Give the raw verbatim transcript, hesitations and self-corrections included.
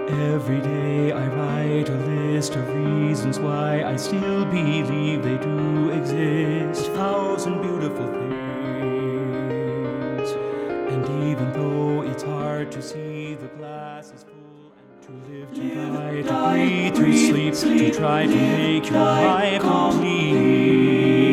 Every day I write a list of reasons why I still believe they do exist. A thousand beautiful things. And even though it's hard to see, the glass is full. And to live, to die, to breathe, to sleep, to try to make your life complete.